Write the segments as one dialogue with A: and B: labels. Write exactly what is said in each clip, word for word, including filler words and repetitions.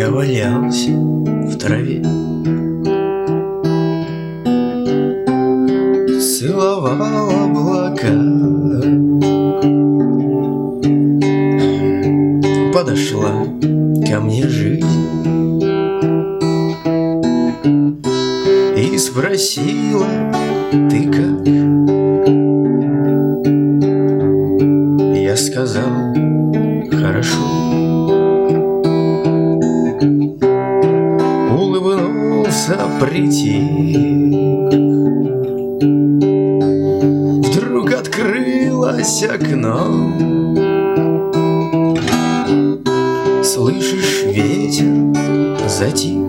A: Я валялся в траве, целовал облака. Подошла ко мне жизнь и спросила: ты как? Я сказал: хорошо. Улыбнулся, притих. Вдруг открылось окно. Слышишь, ветер затих,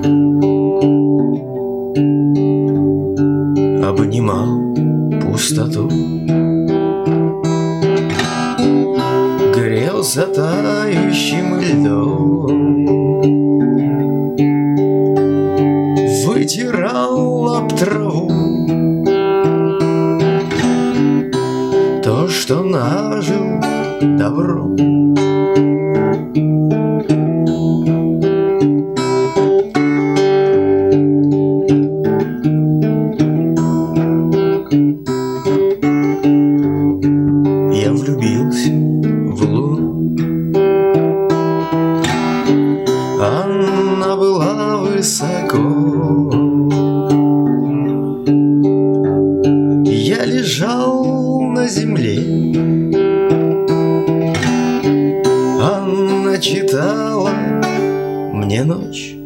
A: обнимал пустоту, грелся тающим льдом, вытирал об траву то, что нажил добром. Я влюбился в луну, она была высоко. Я лежал на земле, она читала мне ночь.